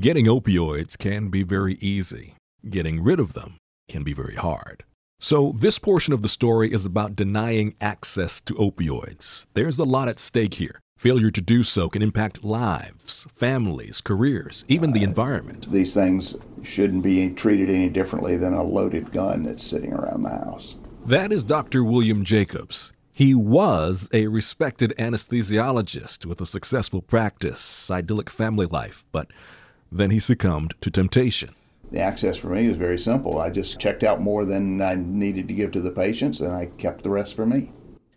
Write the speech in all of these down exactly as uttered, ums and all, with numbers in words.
Getting opioids can be very easy. Getting rid of them can be very hard. So this portion of the story is about denying access to opioids. There's a lot at stake here. Failure to do so can impact lives, families, careers, even the environment. These things shouldn't be treated any differently than a loaded gun that's sitting around the house. That is Doctor William Jacobs. He was a respected anesthesiologist with a successful practice, idyllic family life, but then he succumbed to temptation. The access for me was very simple. I just checked out more than I needed to give to the patients, and I kept the rest for me.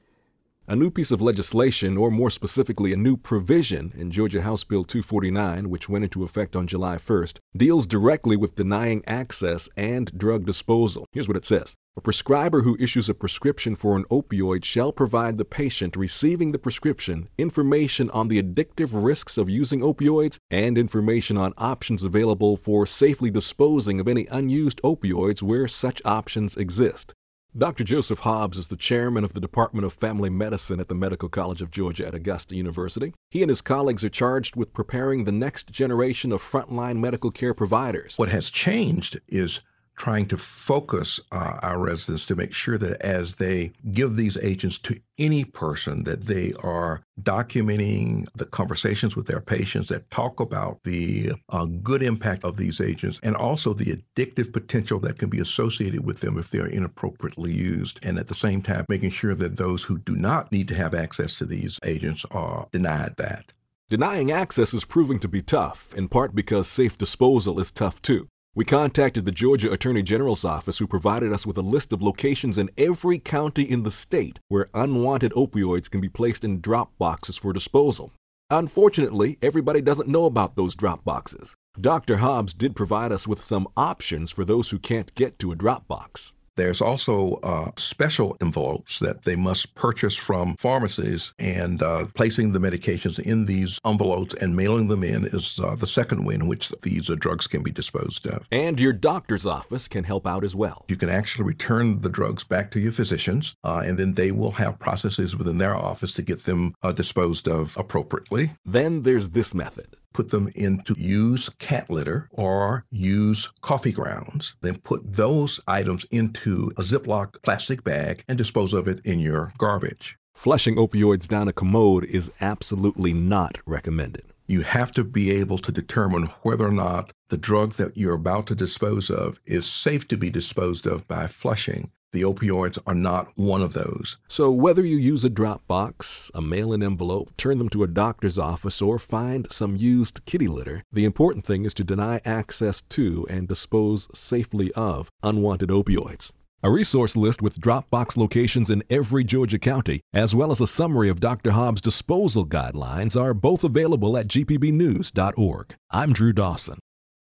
A new piece of legislation, or more specifically a new provision in Georgia House Bill two forty-nine, which went into effect on July first, deals directly with denying access and drug disposal. Here's what it says. A prescriber who issues a prescription for an opioid shall provide the patient receiving the prescription information on the addictive risks of using opioids and information on options available for safely disposing of any unused opioids where such options exist. Doctor Joseph Hobbs is the chairman of the Department of Family Medicine at the Medical College of Georgia at Augusta University. He and his colleagues are charged with preparing the next generation of frontline medical care providers. What has changed is trying to focus uh, our residents to make sure that as they give these agents to any person, that they are documenting the conversations with their patients that talk about the uh, good impact of these agents and also the addictive potential that can be associated with them if they're inappropriately used. And at the same time, making sure that those who do not need to have access to these agents are denied that. Denying access is proving to be tough, in part because safe disposal is tough too. We contacted the Georgia Attorney General's office, who provided us with a list of locations in every county in the state where unwanted opioids can be placed in drop boxes for disposal. Unfortunately, everybody doesn't know about those drop boxes. Doctor Hobbs did provide us with some options for those who can't get to a drop box. There's also uh, special envelopes that they must purchase from pharmacies, and uh, placing the medications in these envelopes and mailing them in is uh, the second way in which these uh, drugs can be disposed of. And your doctor's office can help out as well. You can actually return the drugs back to your physicians, uh, and then they will have processes within their office to get them uh, disposed of appropriately. Then there's this method. Put them into use cat litter or use coffee grounds. Then put those items into a Ziploc plastic bag and dispose of it in your garbage. Flushing opioids down a commode is absolutely not recommended. You have to be able to determine whether or not the drug that you're about to dispose of is safe to be disposed of by flushing. The opioids are not one of those. So whether you use a drop box, a mail-in envelope, turn them to a doctor's office, or find some used kitty litter, the important thing is to deny access to and dispose safely of unwanted opioids. A resource list with drop box locations in every Georgia county, as well as a summary of Doctor Hobbs' disposal guidelines, are both available at g p b news dot org. I'm Drew Dawson.